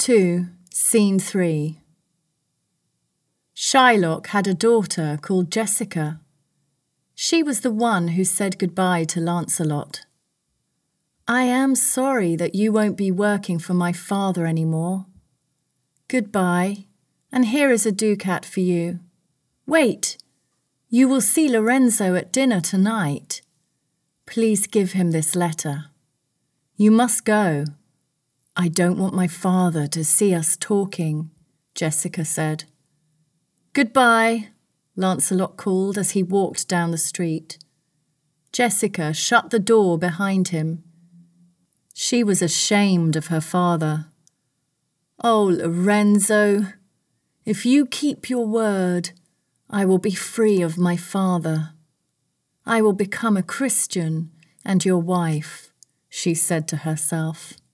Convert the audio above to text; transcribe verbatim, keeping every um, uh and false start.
two, Scene three. Shylock had a daughter called Jessica. She was the one who said goodbye to Lancelot. "I am sorry that you won't be working for my father anymore. Goodbye, and here is a ducat for you. Wait, you will see Lorenzo at dinner tonight. Please give him this letter. You must go. I don't want my father to see us talking," Jessica said. "Goodbye," Lancelot called as he walked down the street. Jessica shut the door behind him. She was ashamed of her father. "Oh, Lorenzo, if you keep your word, I will be free of my father. I will become a Christian and your wife," she said to herself.